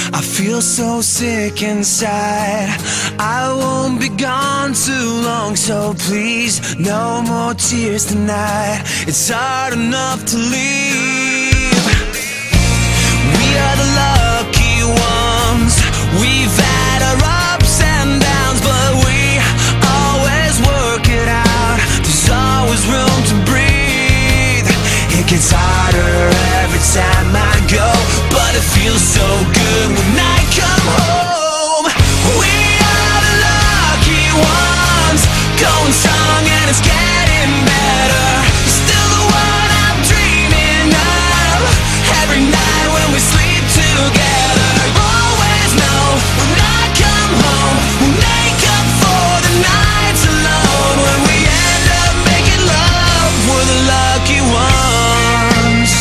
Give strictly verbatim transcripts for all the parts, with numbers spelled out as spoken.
I feel so sick inside. I won't be gone too long, so please, no more tears tonight. It's hard enough to leave. We are the lucky ones. We've had our ups and downs, but we always work it out. There's always room to breathe. It gets harder every time I go, but it feels so good when I come home. We are the lucky ones, going strong and it's getting better. You're still the one I'm dreaming of. Every night when we sleep together, always know when I come home, we'll make up for the nights alone. When we end up making love, we're the lucky ones.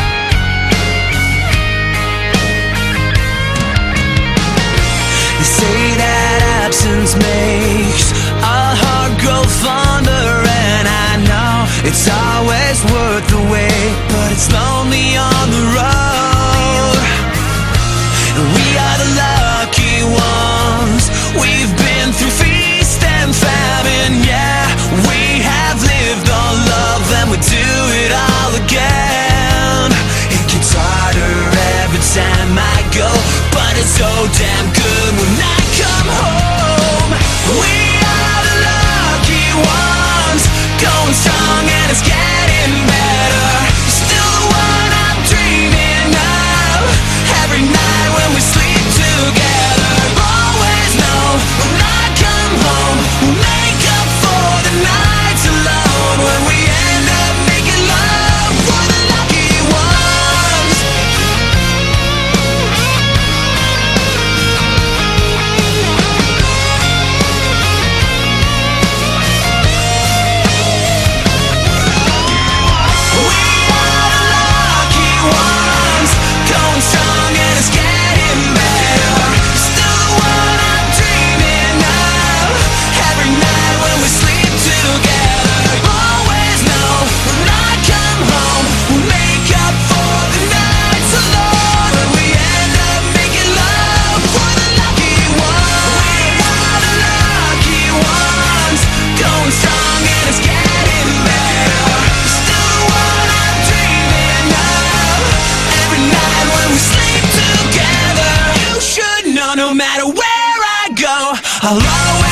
They say that absence makes a heart grow fonder, and I know it's always worth the wait, but it's lonely on the road. And we are the lucky ones. We've been through feast and famine, yeah. We have lived on love and we do it all again. It gets harder every time I go, but it's so damn good when I come home. We are the lucky ones, going strong and it's getting better. You're still the one I'm dreaming of. Every night when we sleep together, always know when I come home, we'll make up for the nights alone. When we end up making love, we're the lucky ones. We are the lucky ones, going strong and it's getting better. You're still the one I'm dreaming of. Every night when we sleep together, always know when I come home, we'll make up for the nights alone. When we end up making love, we're the lucky ones. We are the lucky ones, going strong and it's getting better. You're still the one I'm dreaming of. Every night when we sleep together, you should know no matter where I go, I'll always